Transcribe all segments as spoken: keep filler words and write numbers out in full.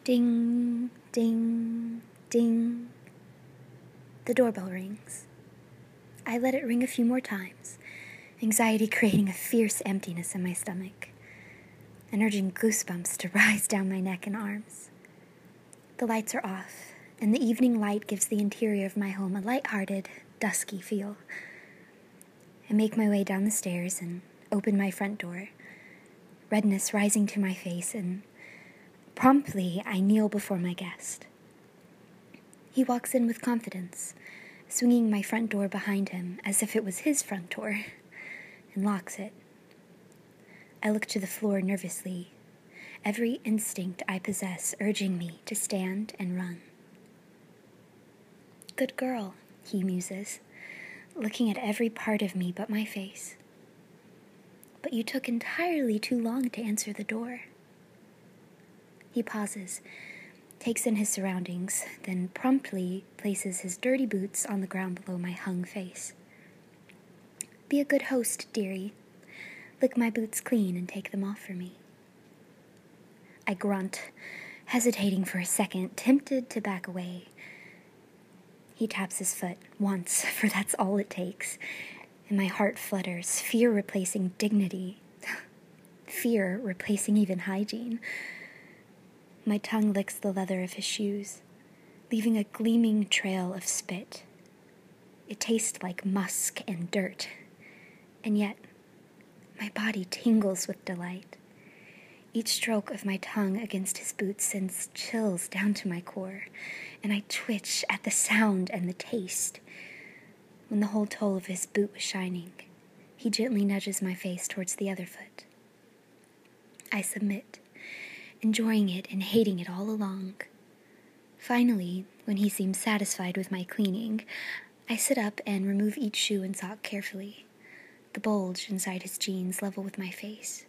Ding, ding, ding. The doorbell rings. I let it ring a few more times, anxiety creating a fierce emptiness in my stomach, and urging goosebumps to rise down my neck and arms. The lights are off, and the evening light gives the interior of my home a light-hearted, dusky feel. I make my way down the stairs and open my front door, redness rising to my face, and promptly I kneel before my guest. He walks in with confidence, swinging my front door behind him as if it was his front door, and locks it. I look to the floor nervously, every instinct I possess urging me to stand and run. "Good girl," he muses, looking at every part of me but my face. "But you took entirely too long to answer the door." He pauses, takes in his surroundings, then promptly places his dirty boots on the ground below my hung face. "Be a good host, dearie. Lick my boots clean and take them off for me." I grunt, hesitating for a second, tempted to back away. He taps his foot once, for that's all it takes, and my heart flutters, fear replacing dignity, fear replacing even hygiene. My tongue licks the leather of his shoes, leaving a gleaming trail of spit. It tastes like musk and dirt, and yet my body tingles with delight. Each stroke of my tongue against his boots sends chills down to my core, and I twitch at the sound and the taste. When the whole toe of his boot was shining, he gently nudges my face towards the other foot. I submit, enjoying it and hating it all along. Finally, when he seems satisfied with my cleaning, I sit up and remove each shoe and sock carefully, the bulge inside his jeans level with my face.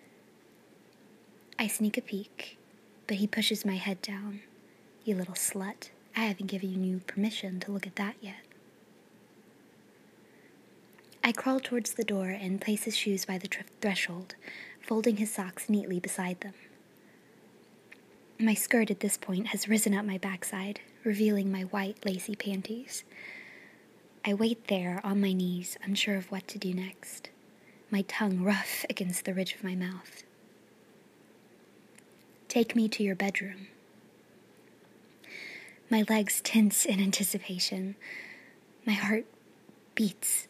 I sneak a peek, but he pushes my head down. "You little slut, I haven't given you permission to look at that yet." I crawl towards the door and place his shoes by the tr- threshold, folding his socks neatly beside them. My skirt at this point has risen up my backside, revealing my white, lacy panties. I wait there on my knees, unsure of what to do next, my tongue rough against the ridge of my mouth. "Take me to your bedroom." My legs tense in anticipation. My heart beats.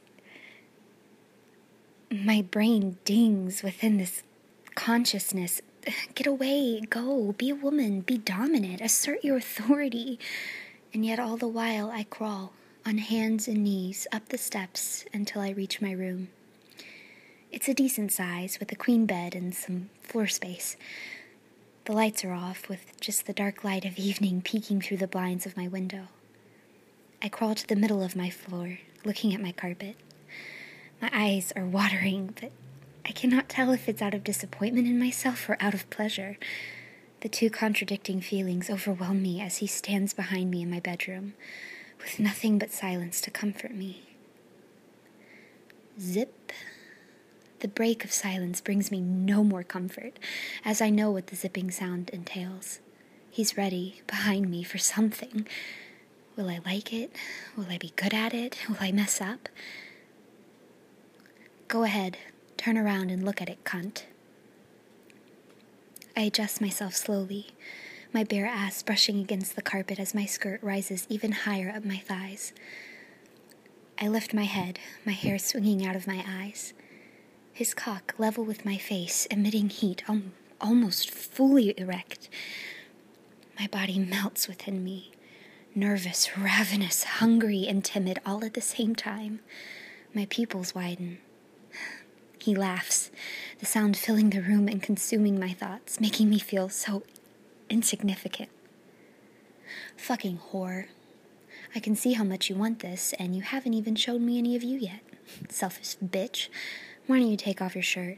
My brain dings within this consciousness. Get away, go, be a woman, be dominant, assert your authority. And yet all the while I crawl, on hands and knees, up the steps until I reach my room. It's a decent size, with a queen bed and some floor space. The lights are off, with just the dark light of evening peeking through the blinds of my window. I crawl to the middle of my floor, looking at my carpet. My eyes are watering, but I cannot tell if it's out of disappointment in myself or out of pleasure. The two contradicting feelings overwhelm me as he stands behind me in my bedroom, with nothing but silence to comfort me. Zip. The break of silence brings me no more comfort, as I know what the zipping sound entails. He's ready, behind me, for something. Will I like it? Will I be good at it? Will I mess up? "Go ahead, turn around and look at it, cunt." I adjust myself slowly, my bare ass brushing against the carpet as my skirt rises even higher up my thighs. I lift my head, my hair swinging out of my eyes. His cock level with my face, emitting heat, al- almost fully erect. My body melts within me, nervous, ravenous, hungry, and timid all at the same time. My pupils widen. He laughs, the sound filling the room and consuming my thoughts, making me feel so insignificant. "Fucking whore. I can see how much you want this, and you haven't even shown me any of you yet. Selfish bitch. Why don't you take off your shirt?"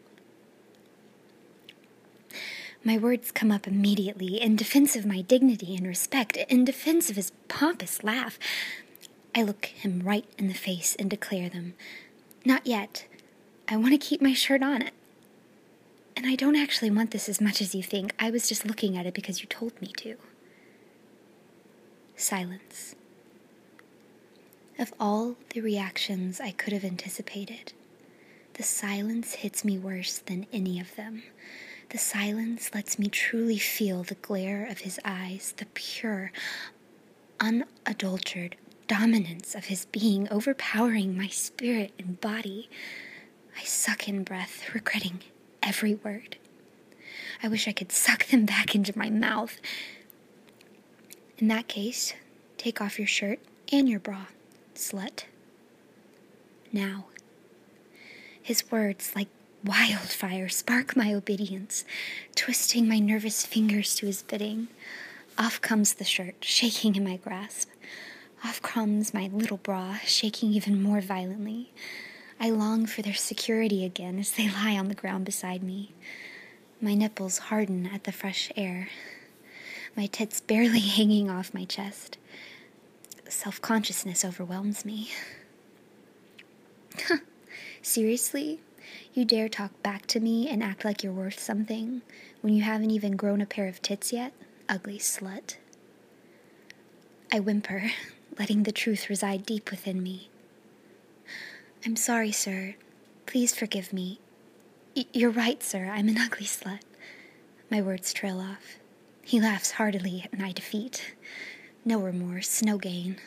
My words come up immediately, in defense of my dignity and respect, in defense of his pompous laugh. I look him right in the face and declare them. "Not yet. I want to keep my shirt on." And I don't actually want this as much as you think. I was just looking at it because you told me to. Silence. Of all the reactions I could have anticipated, the silence hits me worse than any of them. The silence lets me truly feel the glare of his eyes, the pure, unadulterated dominance of his being overpowering my spirit and body. I suck in breath, regretting every word. I wish I could suck them back into my mouth. In that case, take off your shirt and your bra, slut. Now. His words, like wildfire, spark my obedience, twisting my nervous fingers to his bidding. Off comes the shirt, shaking in my grasp. Off comes my little bra, shaking even more violently. I long for their security again as they lie on the ground beside me. My nipples harden at the fresh air, my tits barely hanging off my chest. Self-consciousness overwhelms me. Seriously? You dare talk back to me and act like you're worth something when you haven't even grown a pair of tits yet? Ugly slut. I whimper, letting the truth reside deep within me. I'm sorry, sir. Please forgive me. Y- you're right, sir. I'm an ugly slut. My words trail off. He laughs heartily at my defeat. No remorse, no gain.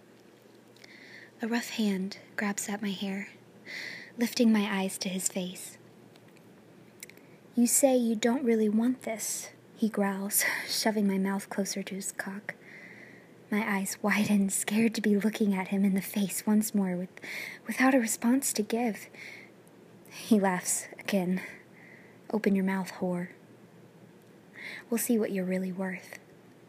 A rough hand grabs at my hair, lifting my eyes to his face. You say you don't really want this, he growls, shoving my mouth closer to his cock. My eyes widen, scared to be looking at him in the face once more with, without a response to give. He laughs again. Open your mouth, whore. We'll see what you're really worth.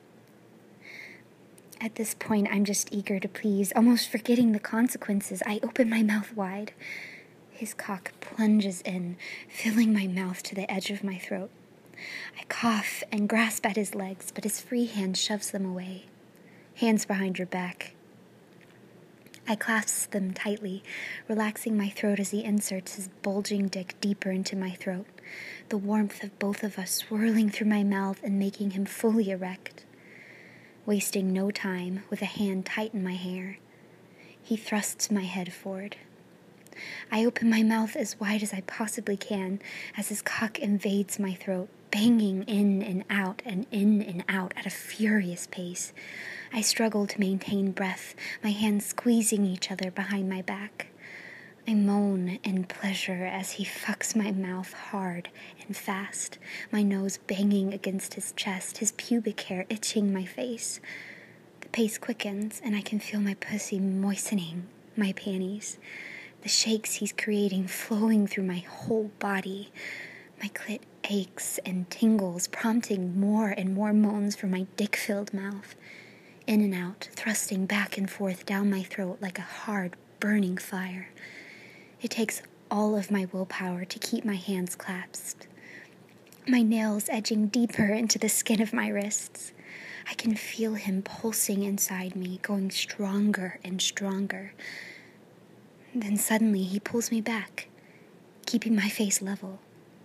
At this point, I'm just eager to please, almost forgetting the consequences. I open my mouth wide. His cock plunges in, filling my mouth to the edge of my throat. I cough and grasp at his legs, but his free hand shoves them away. Hands behind your back. I clasp them tightly, relaxing my throat as he inserts his bulging dick deeper into my throat, the warmth of both of us swirling through my mouth and making him fully erect. Wasting no time, with a hand tight in my hair, he thrusts my head forward. I open my mouth as wide as I possibly can as his cock invades my throat, banging in and out and in and out at a furious pace. I struggle to maintain breath, my hands squeezing each other behind my back. I moan in pleasure as he fucks my mouth hard and fast, my nose banging against his chest, his pubic hair itching my face. The pace quickens, and I can feel my pussy moistening my panties, the shakes he's creating flowing through my whole body. My clit aches and tingles, prompting more and more moans from my dick-filled mouth. In and out, thrusting back and forth down my throat like a hard, burning fire. It takes all of my willpower to keep my hands clasped, my nails edging deeper into the skin of my wrists. I can feel him pulsing inside me, going stronger and stronger. Then suddenly he pulls me back, keeping my face level.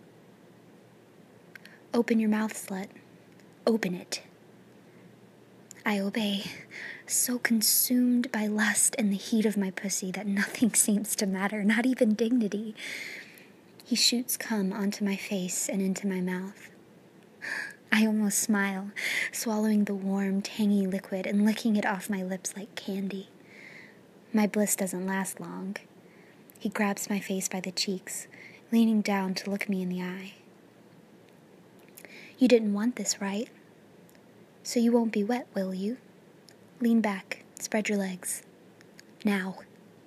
Open your mouth, slut. Open it. I obey, so consumed by lust and the heat of my pussy that nothing seems to matter, not even dignity. He shoots cum onto my face and into my mouth. I almost smile, swallowing the warm, tangy liquid and licking it off my lips like candy. My bliss doesn't last long. He grabs my face by the cheeks, leaning down to look me in the eye. You didn't want this, right? So you won't be wet, will you? Lean back, spread your legs. Now.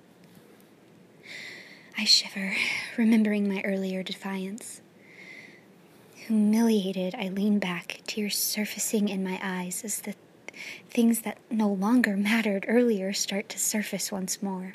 I shiver, remembering my earlier defiance. Humiliated, I lean back, tears surfacing in my eyes as the things that no longer mattered earlier start to surface once more.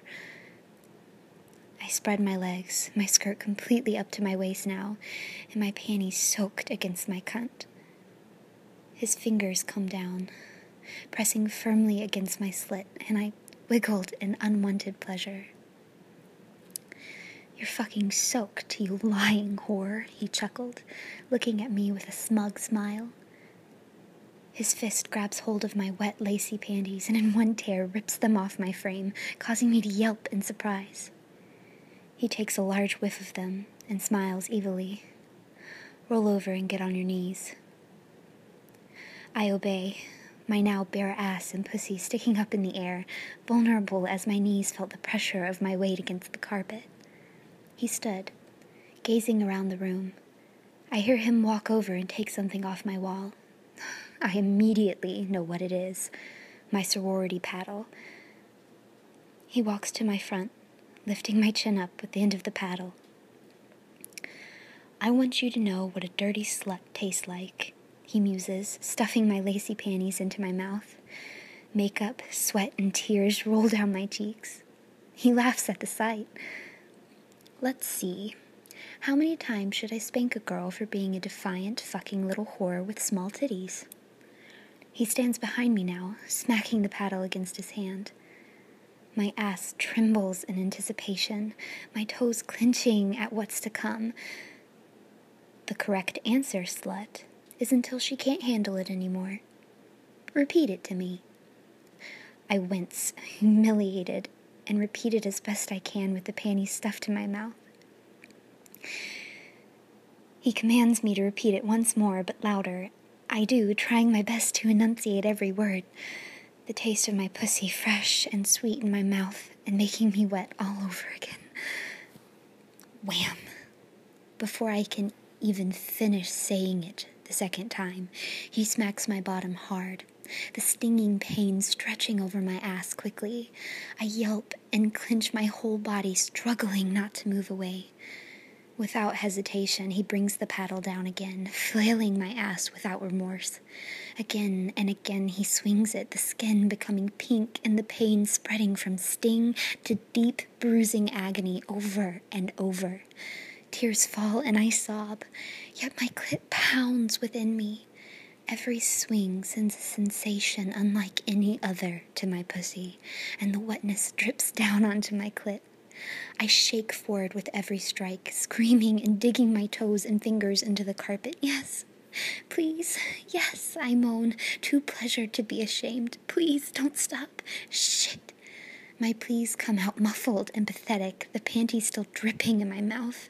I spread my legs, my skirt completely up to my waist now, and my panties soaked against my cunt. His fingers come down, pressing firmly against my slit, and I wiggled in unwanted pleasure. You're fucking soaked, you lying whore, he chuckled, looking at me with a smug smile. His fist grabs hold of my wet, lacy panties and in one tear rips them off my frame, causing me to yelp in surprise. He takes a large whiff of them and smiles evilly. Roll over and get on your knees. I obey, my now bare ass and pussy sticking up in the air, vulnerable as my knees felt the pressure of my weight against the carpet. He stood, gazing around the room. I hear him walk over and take something off my wall. I immediately know what it is, my sorority paddle. He walks to my front, lifting my chin up with the end of the paddle. I want you to know what a dirty slut tastes like, he muses, stuffing my lacy panties into my mouth. Makeup, sweat, and tears roll down my cheeks. He laughs at the sight. Let's see. How many times should I spank a girl for being a defiant fucking little whore with small titties? He stands behind me now, smacking the paddle against his hand. My ass trembles in anticipation, my toes clenching at what's to come. The correct answer, slut, is until she can't handle it anymore. Repeat it to me. I wince, humiliated, and repeat it as best I can with the panties stuffed in my mouth. He commands me to repeat it once more, but louder. I do, trying my best to enunciate every word. The taste of my pussy fresh and sweet in my mouth and making me wet all over again. Wham! Before I can even finish saying it the second time, he smacks my bottom hard, the stinging pain stretching over my ass quickly. I yelp and clench my whole body, struggling not to move away. Without hesitation, he brings the paddle down again, flailing my ass without remorse. Again and again he swings it, the skin becoming pink and the pain spreading from sting to deep bruising agony over and over. Tears fall and I sob, yet my clit pounds within me. Every swing sends a sensation unlike any other to my pussy, and the wetness drips down onto my clit. I shake forward with every strike, screaming and digging my toes and fingers into the carpet. Yes, please, yes, I moan, too pleasured to be ashamed. Please, don't stop. Shit. My pleas come out muffled and pathetic, the panties still dripping in my mouth.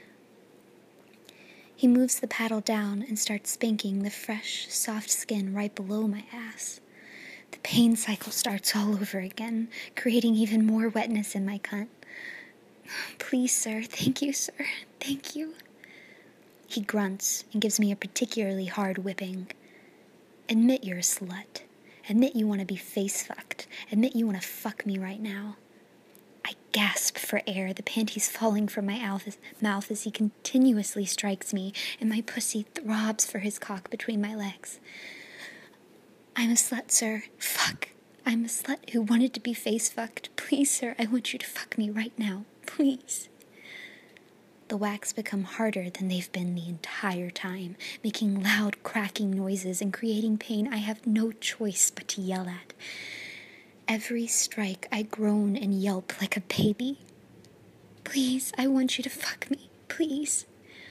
He moves the paddle down and starts spanking the fresh, soft skin right below my ass. The pain cycle starts all over again, creating even more wetness in my cunt. Please, sir, thank you, sir, thank you. He grunts and gives me a particularly hard whipping. Admit you're a slut. Admit you want to be face-fucked. Admit you want to fuck me right now. I gasp for air, the panties falling from my mouth as he continuously strikes me, and my pussy throbs for his cock between my legs. I'm a slut, sir. Fuck. I'm a slut who wanted to be face-fucked. Please, sir, I want you to fuck me right now. Please. The whacks become harder than they've been the entire time, making loud cracking noises and creating pain I have no choice but to yell at. Every strike I groan and yelp like a baby. Please, I want you to fuck me. Please.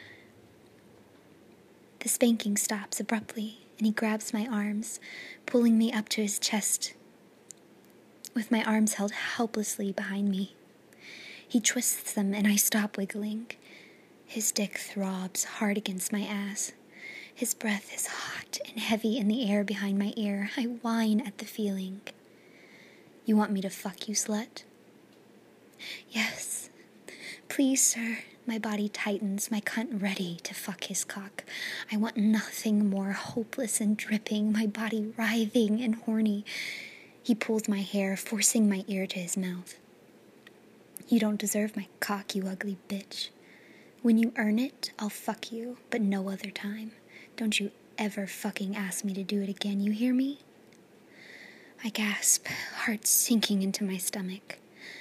The spanking stops abruptly, and he grabs my arms, pulling me up to his chest, with my arms held helplessly behind me. He twists them, and I stop wiggling. His dick throbs hard against my ass. His breath is hot and heavy in the air behind my ear. I whine at the feeling. You want me to fuck you, slut? Yes. Please, sir. My body tightens, my cunt ready to fuck his cock. I want nothing more hopeless and dripping, my body writhing and horny. He pulls my hair, forcing my ear to his mouth. You don't deserve my cock, you ugly bitch. When you earn it, I'll fuck you, but no other time. Don't you ever fucking ask me to do it again, you hear me? I gasp, heart sinking into my stomach.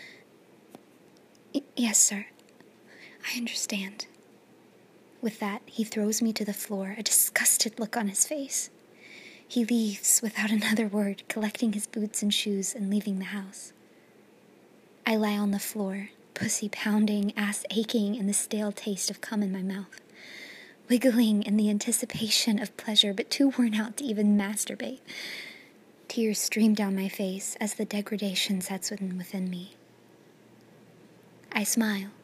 Y- yes, sir. I understand. With that, he throws me to the floor, a disgusted look on his face. He leaves without another word, collecting his boots and shoes and leaving the house. I lie on the floor, pussy pounding, ass aching, and the stale taste of cum in my mouth. Wiggling in the anticipation of pleasure, but too worn out to even masturbate. Tears stream down my face as the degradation sets in within me. I smile.